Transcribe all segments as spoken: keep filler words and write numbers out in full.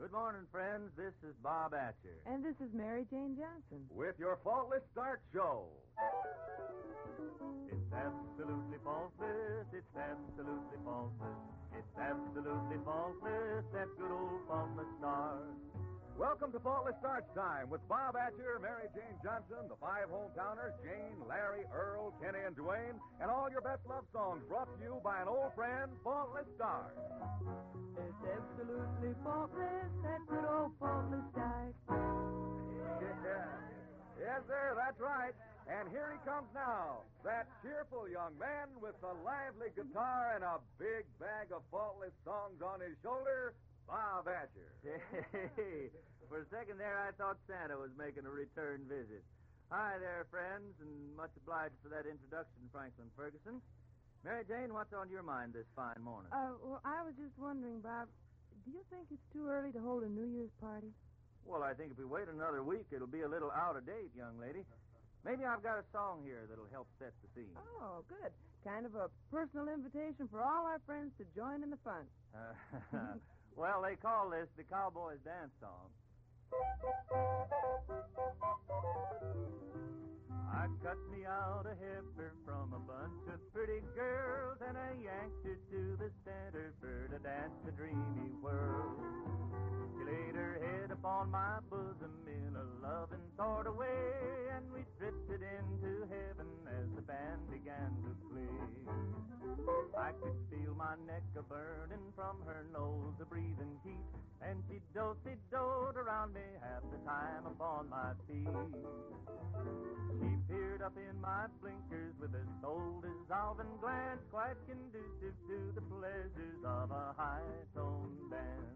Good morning, friends. This is Bob Atcher. And this is Mary Jane Johnson. With your Faultless Start Show. It's absolutely faultless. It's absolutely faultless. It's absolutely faultless. That good old faultless start. Welcome to Faultless Starts Time with Bob Atcher, Mary Jane Johnson, the five hometowners, Jane, Larry, Earl, Kenny, and Dwayne, and all your best love songs brought to you by an old friend, Faultless Start. It's absolutely faultless, that good old faultless start. Yeah. Yes, sir, that's right. And here he comes now, that cheerful young man with a lively guitar and a big bag of faultless songs on his shoulder, Bob Atcher. Hey, for a second there, I thought Santa was making a return visit. Hi there, friends, and much obliged for that introduction, Franklin Ferguson. Mary Jane, what's on your mind this fine morning? Uh, well, I was just wondering, Bob, do you think it's too early to hold a New Year's party? Well, I think if we wait another week, it'll be a little out of date, young lady. Maybe I've got a song here that'll help set the scene. Oh, good. Kind of a personal invitation for all our friends to join in the fun. Uh, well, they call this the Cowboys Dance Song. I cut me out a heifer from a bunch of pretty girls, and I yanked her to the center for to dance a dreamy whirl. She laid her head upon my bosom in a loving sort of way, and we drifted into heaven as the band began to play. I could feel my neck a-burning from her nose a-breathing heat, and she do-si-doed around me half the time upon my feet. She peered up in my blinkers with a soul-dissolving glance, quite conducive to the pleasures of a high-toned dance.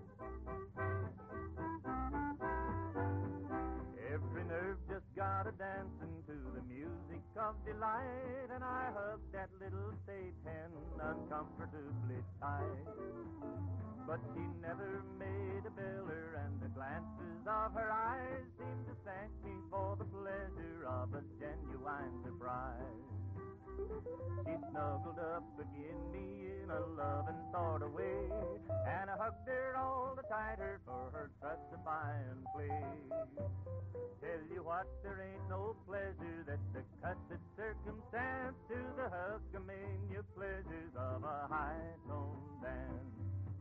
Every nerve just got a dancing to the music of delight, and I hugged that little stage hen uncomfortably tight. But she never made a biller, and the glances of her eyes seemed to thank me for the pleasure of a genuine surprise. She snuggled up against me in a loving sort of way, and I hugged her all the tighter for her trust-defying play. Tell you what, there ain't no pleasure that's a cussed circumstance to the hug-a-mania pleasures of a high-toned dance.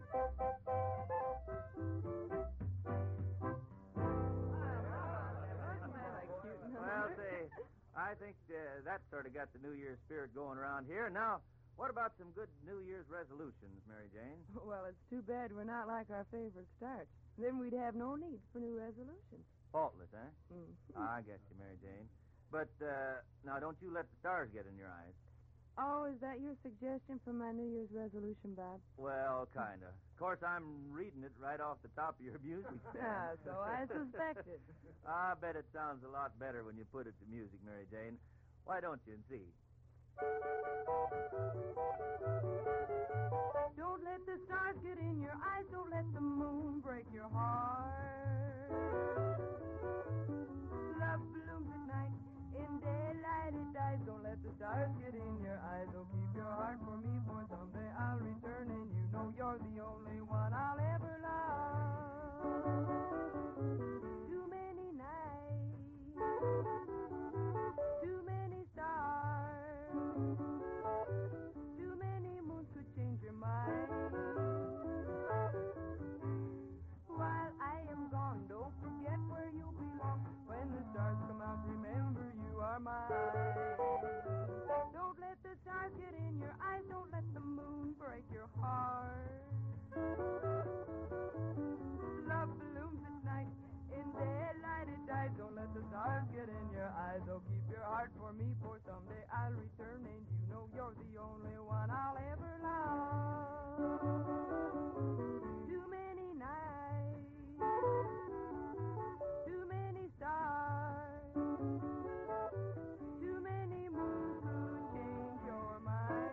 Well, say, I think uh, that sort of got the New Year's spirit going around here. Now, what about some good New Year's resolutions, Mary Jane? Well, it's too bad we're not like our favorite starts. Then we'd have no need for new resolutions. Faultless, eh? Mm-hmm. I get you, Mary Jane. But, uh, now, don't you let the stars get in your eyes. Oh, is that your suggestion for my New Year's resolution, Bob? Well, kind of. Of course, I'm reading it right off the top of your music stand. Ah, so I suspected. I bet it sounds a lot better when you put it to music, Mary Jane. Why don't you and see? Don't let the stars get in your eyes. Don't let the moon break your heart. Love blooms at night. In daylight it dies. Don't let the stars get in your eyes. Oh, keep your heart for me, for someday I'll return, and you know you're the only one I'll ever love. Too many nights, too many stars, too many moons could change your mind. While I am gone, don't forget where you belong. When the stars come out, remember you are mine. Don't let the stars get in your eyes. Don't let the moon break your heart. Love blooms at night. In daylight it dies. Don't let the stars get in your eyes. Oh, keep your heart for me, for someday I'll return, and you know you're the only one I'll ever love. Too many nights, too many stars, too many moons to change your mind.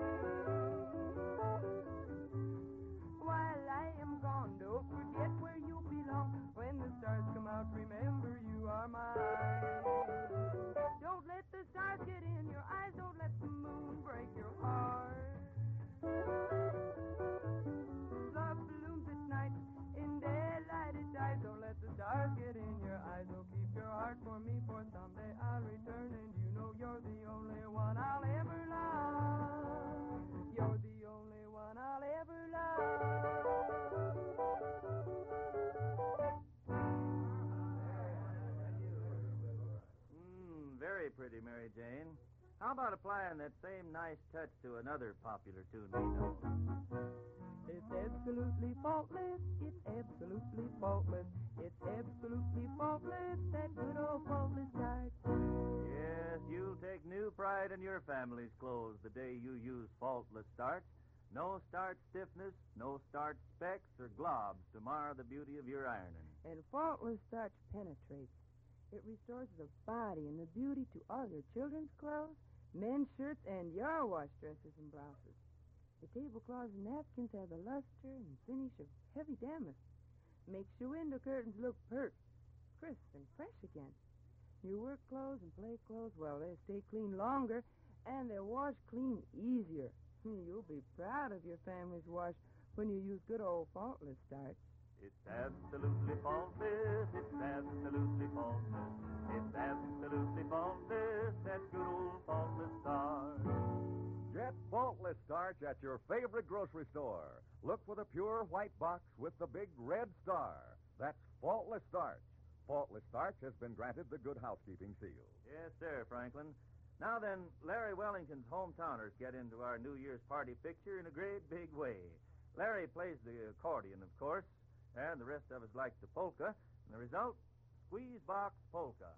While I am gone, don't forget where you belong. When the stars come out, remember you are mine. Don't let the stars get in your eyes. Don't let the moon break your heart. Love blooms at night. In daylight pretty, Mary Jane. How about applying that same nice touch to another popular tune we know? It's absolutely faultless, it's absolutely faultless, it's absolutely faultless, that good old faultless start. Yes, you'll take new pride in your family's clothes the day you use faultless starch. No starch stiffness, no starch specks or globs to mar the beauty of your ironing. And faultless starch penetrates. It restores the body and the beauty to all your children's clothes, men's shirts, and your wash dresses and blouses. The tablecloths and napkins have the luster and finish of heavy damask. Makes your window curtains look pert, crisp, and fresh again. Your work clothes and play clothes, well, they stay clean longer, and they wash clean easier. You'll be proud of your family's wash when you use good old faultless starch. It's absolutely faultless, it's absolutely faultless, it's absolutely faultless, that good old faultless starch. Get faultless starch at your favorite grocery store. Look for the pure white box with the big red star. That's faultless starch. Faultless starch has been granted the Good Housekeeping seal. Yes, sir, Franklin. Now then, Larry Wellington's hometowners get into our New Year's party picture in a great big way. Larry plays the accordion, of course, and the rest of us like the polka, and the result, Squeeze Box Polka.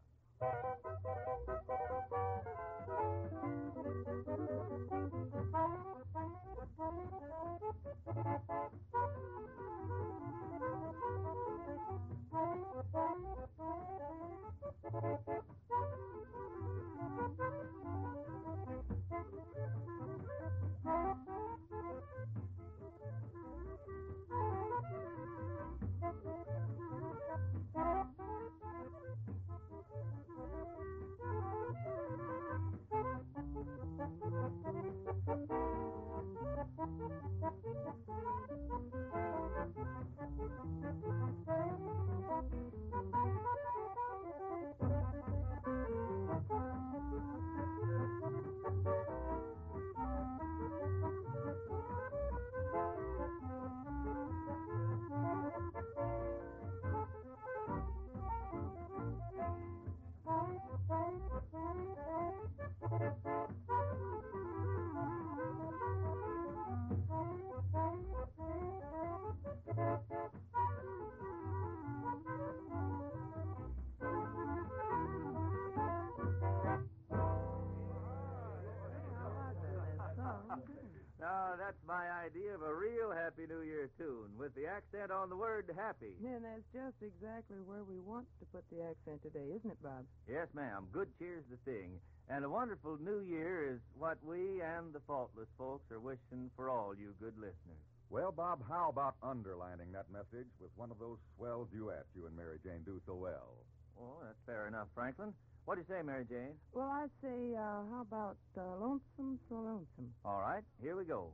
Now, that's my idea of a real Happy New Year tune, with the accent on the word happy. And that's just exactly where we want to put the accent today, isn't it, Bob? Yes, ma'am. Good cheer's the thing. And a wonderful New Year is what we and the faultless folks are wishing for all you good listeners. Well, Bob, how about underlining that message with one of those swell duets you and Mary Jane do so well? Oh, that's fair enough, Franklin. What do you say, Mary Jane? Well, I'd say, uh, how about uh, Lonesome So Lonesome? All right, here we go.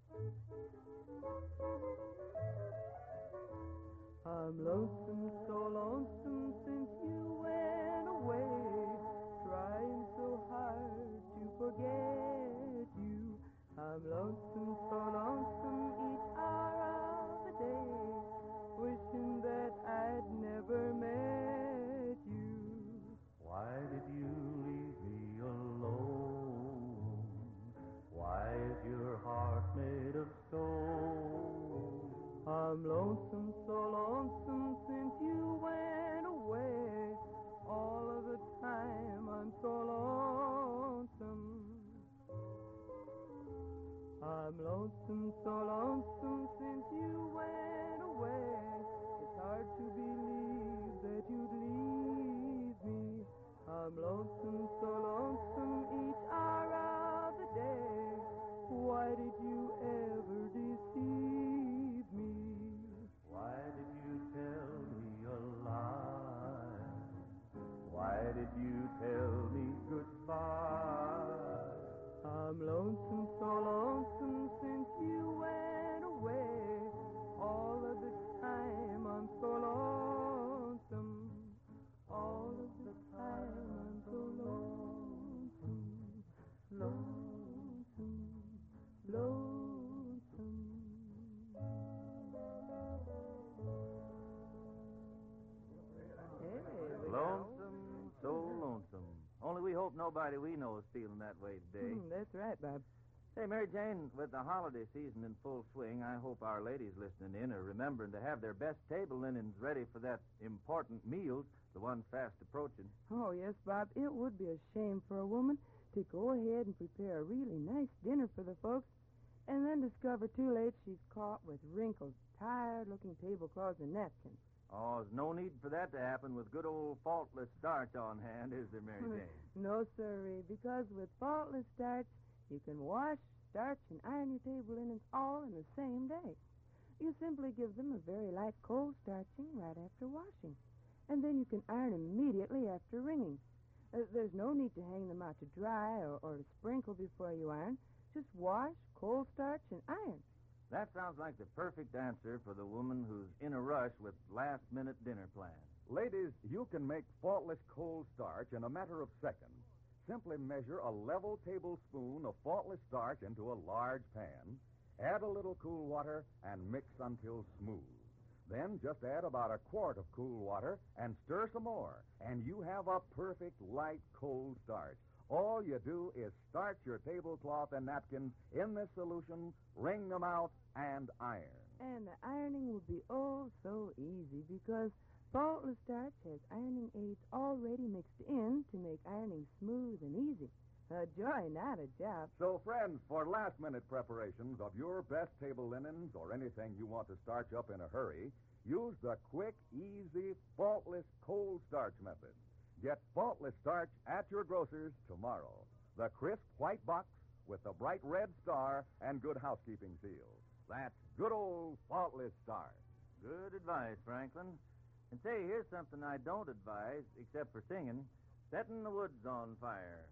I'm lonesome, so lonesome since you went away, trying so hard to forget you. I'm lonesome, so lonesome each hour of the day, wishing that I'd never met you. Why did you leave me alone? Why is your heart made of stone? I'm lonesome, so lonesome since you went away. All of the time I'm so lonesome. I'm lonesome, so lonesome since you went away. It's hard to believe that you'd leave me. I'm lonesome, so lonesome each hour of the day. Why did you ever deceive me? Why did you tell me a lie? Why did you tell me goodbye? I'm lonesome, so lonesome since you went away. All of the time I'm so lonesome. All of the time I'm so lonesome. Lonesome, lonesome. Hey, Lonesome, so lonesome. Only we hope hope nobody we know is feeling that way today. Hmm, that's right, Bob. Say, Mary Jane, with the holiday season in full swing, I hope our ladies listening in are remembering to have their best table linens ready for that important meal, the one fast approaching. Oh, yes, Bob. It would be a shame for a woman to go ahead and prepare a really nice dinner for the folks and then discover too late she's caught with wrinkled, tired-looking tablecloths and napkins. Oh, there's no need for that to happen with good old faultless starch on hand, is there, Mary Jane? No, sirree, because with faultless starch, you can wash, starch, and iron your table linens all in the same day. You simply give them a very light cold starching right after washing, and then you can iron immediately after wringing. Uh, there's no need to hang them out to dry or, or to sprinkle before you iron. Just wash, cold starch, and iron. That sounds like the perfect answer for the woman who's in a rush with last-minute dinner plans. Ladies, you can make faultless cold starch in a matter of seconds. Simply measure a level tablespoon of faultless starch into a large pan, add a little cool water, and mix until smooth. Then just add about a quart of cool water and stir some more, and you have a perfect light cold starch. All you do is starch your tablecloth and napkins in this solution, wring them out, and iron. And the ironing will be oh so easy because faultless starch has ironing aids already mixed in to make ironing smooth and easy. A joy, not a job. So, friends, for last-minute preparations of your best table linens or anything you want to starch up in a hurry, use the quick, easy, faultless cold starch method. Get faultless starch at your grocer's tomorrow. The crisp white box with the bright red star and good housekeeping seal. That's good old faultless starch. Good advice, Franklin. And say, here's something I don't advise, except for singing, setting the woods on fire.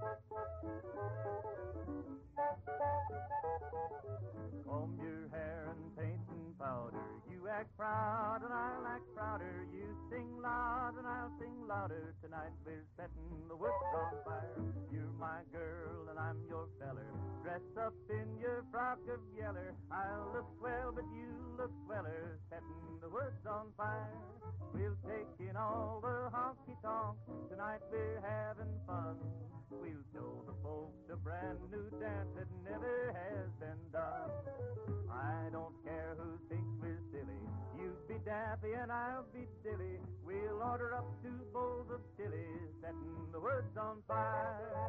Comb your hair and paint and powder. You act proud and I'll act prouder. You sing loud and I'll sing louder. Tonight we're setting the woods on fire. You're my girl and I'm your feller. Dress up in your frock of yeller. I'll look swell, but you look sweller. Setting the woods on fire. We'll take in all the honky-tonk. Tonight we're having fun. We'll show the folks a brand new dance that never has been done. I don't care who thinks we're silly. You be daffy and I'll be dilly. We'll order up two bowls of chili, setting the woods on fire.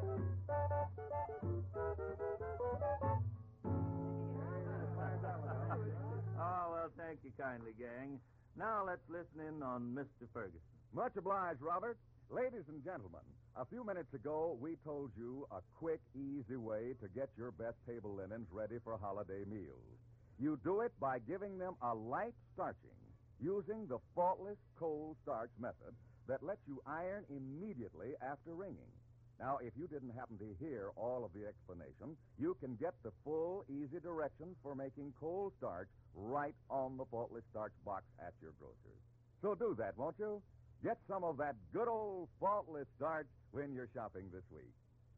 Oh, well, thank you kindly, gang. Now let's listen in on Mister Ferguson. Much obliged, Robert. Ladies and gentlemen, a few minutes ago, we told you a quick, easy way to get your best table linens ready for holiday meals. You do it by giving them a light starching using the faultless cold starch method that lets you iron immediately after wringing. Now, if you didn't happen to hear all of the explanation, you can get the full, easy directions for making cold starch right on the faultless starch box at your grocer's. So do that, won't you? Get some of that good old faultless starch when you're shopping this week.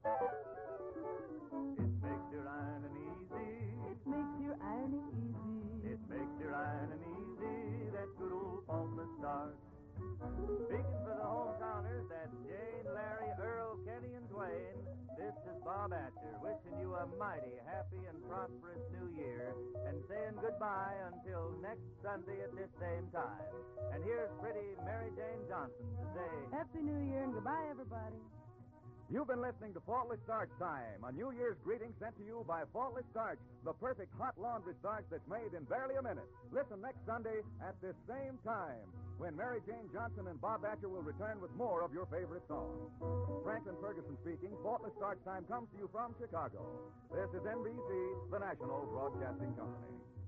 It makes your ironing easy. It makes your ironing easy. It makes your ironing easy. That good old faultless starch. Speaking for the hometowners, that's Jane, Larry, Earl, Kenny, and Dwayne. This is Bob Atcher, wishing you a mighty happy and prosperous new year, and saying goodbye until next Sunday at this same time. And here's pretty Mary Jane Johnson to say, Happy New Year and goodbye, everybody. You've been listening to Faultless Starch Time, a New Year's greeting sent to you by Faultless Starch, the perfect hot laundry starch that's made in barely a minute. Listen next Sunday at this same time when Mary Jane Johnson and Bob Atcher will return with more of your favorite songs. Franklin Ferguson speaking. Faultless Starch Time comes to you from Chicago. This is N B C, the national broadcasting company.